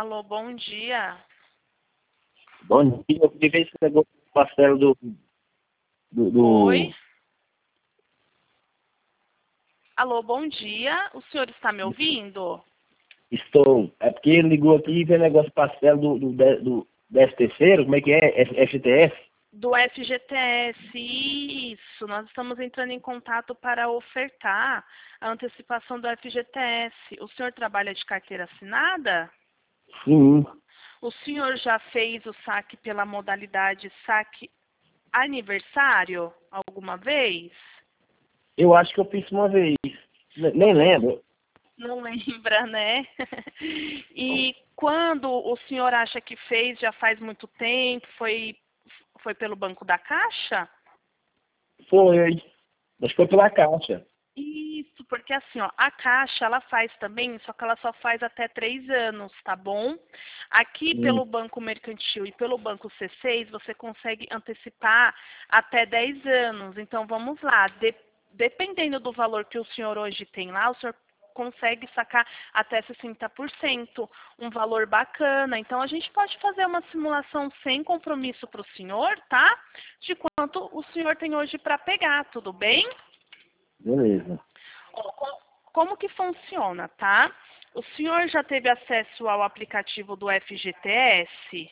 Alô, bom dia. Bom dia, eu queria ver esse negócio do pastel do... Oi. Alô, bom dia. O senhor está me ouvindo? Estou. É porque ele ligou aqui e veio o negócio do pastel do 13º, como é que é? FGTS? Do FGTS, isso. Nós estamos entrando em contato para ofertar a antecipação do FGTS. O senhor trabalha de carteira assinada? Sim. O senhor já fez o saque pela modalidade saque aniversário alguma vez? Eu acho que eu fiz uma vez. Nem lembro. Não lembra, né? E quando o senhor acha que fez, já faz muito tempo, foi pelo Banco da Caixa? Foi. Mas foi pela Caixa. Isso, porque assim, ó, a Caixa, ela faz também, só que ela só faz até 3 anos, tá bom? Aqui pelo Hum. Banco Mercantil e pelo Banco C6, você consegue antecipar até 10 anos. Então, vamos lá, dependendo do valor que o senhor hoje tem lá, o senhor consegue sacar até 60%, um valor bacana. Então, a gente pode fazer uma simulação sem compromisso para o senhor, tá? De quanto o senhor tem hoje para pegar, tudo bem? Beleza. Ó, como que funciona, tá? O senhor já teve acesso ao aplicativo do FGTS?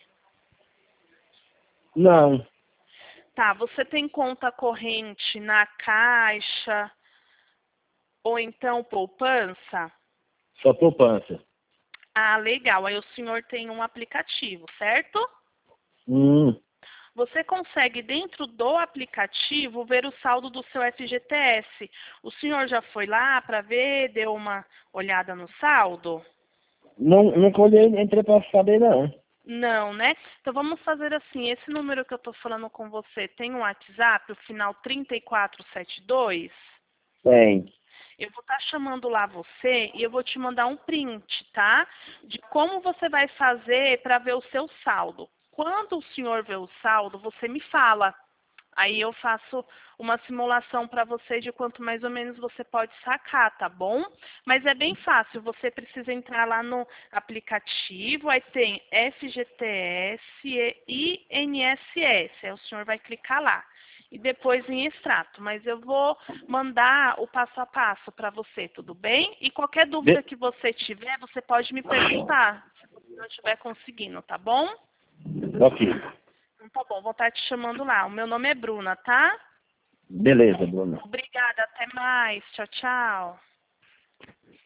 Não. Tá, você tem conta corrente na Caixa ou então poupança? Só poupança. Ah, legal. Aí o senhor tem um aplicativo, certo? Hum. Você consegue, dentro do aplicativo, ver o saldo do seu FGTS. O senhor já foi lá para ver, deu uma olhada no saldo? Não colhei, entrei pra saber, não. Não, né? Então vamos fazer assim, esse número que eu estou falando com você tem um WhatsApp, o final 3472? Tem. Eu vou estar chamando lá você e eu vou te mandar um print, tá? De como você vai fazer para ver o seu saldo. Quando o senhor vê o saldo, você me fala. Aí eu faço uma simulação para você de quanto mais ou menos você pode sacar, tá bom? Mas é bem fácil, você precisa entrar lá no aplicativo, aí tem FGTS e INSS, aí o senhor vai clicar lá. E depois em extrato, mas eu vou mandar o passo a passo para você, tudo bem? E qualquer dúvida Be- que você tiver, você pode me perguntar, se você não estiver conseguindo, tá bom? Ok. Então tá bom, vou estar te chamando lá. O meu nome é Bruna, tá? Beleza, Bruno. Obrigada, até mais. Tchau, tchau.